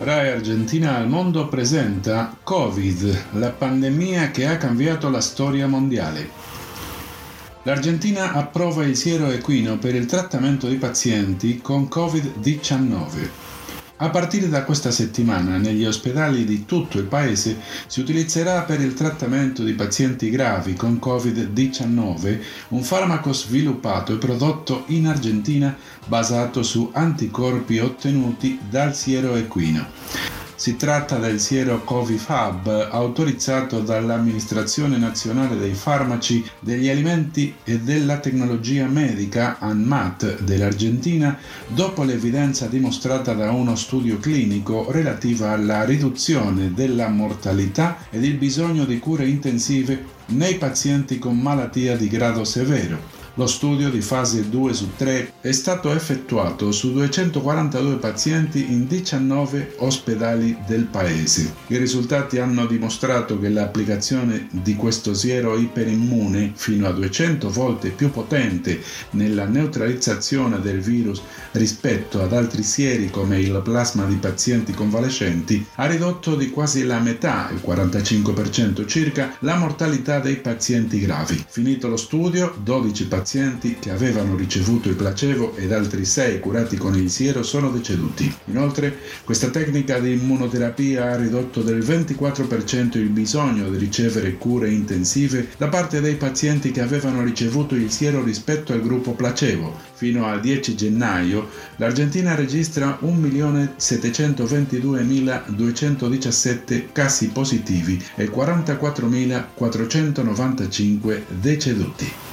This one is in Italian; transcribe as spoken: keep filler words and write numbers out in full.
Rai Argentina al mondo presenta Covid, la pandemia che ha cambiato la storia mondiale. L'Argentina approva il siero equino per il trattamento di pazienti con covid diciannove. A partire da questa settimana negli ospedali di tutto il paese si utilizzerà per il trattamento di pazienti gravi con covid diciannove un farmaco sviluppato e prodotto in Argentina basato su anticorpi ottenuti dal siero equino. Si tratta del siero Covifab, autorizzato dall'Amministrazione Nazionale dei Farmaci, degli Alimenti e della Tecnologia Medica ANMAT dell'Argentina, dopo l'evidenza dimostrata da uno studio clinico relativa alla riduzione della mortalità ed il bisogno di cure intensive nei pazienti con malattia di grado severo. Lo studio di fase due su tre è stato effettuato su duecentoquarantadue pazienti in diciannove ospedali del paese. I risultati hanno dimostrato che l'applicazione di questo siero iperimmune, fino a duecento volte più potente nella neutralizzazione del virus rispetto ad altri sieri come il plasma di pazienti convalescenti, ha ridotto di quasi la metà, il quarantacinque per cento circa, la mortalità dei pazienti gravi. Finito lo studio, dodici pazienti pazienti che avevano ricevuto il placebo ed altri sei curati con il siero sono deceduti. Inoltre, questa tecnica di immunoterapia ha ridotto del ventiquattro per cento il bisogno di ricevere cure intensive da parte dei pazienti che avevano ricevuto il siero rispetto al gruppo placebo. Fino al dieci gennaio, l'Argentina registra un milione settecentoventiduemiladuecentodiciassette casi positivi e quarantaquattromilaquattrocentonovantacinque deceduti.